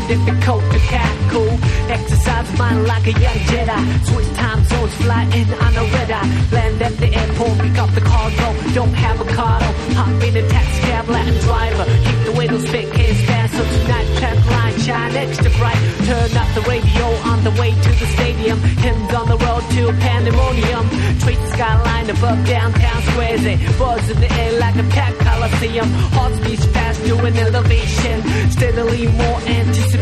difficult to tackle. Exercise mind like a young Jedi. Switch time zones, fly in on a red eye. Land at the airport, pick up the cargo. Don't have a car, hop in a taxi cab, Latin driver. Keep the windows big, it's fast. So tonight, traffic line shine extra bright. Turn up the radio on the way to the stadium. Hymns on the road to pandemonium. Trace the skyline above downtown squares. Buzz in the air like a packed coliseum. Heart beats fast to an elevation. Steadily more anticipation.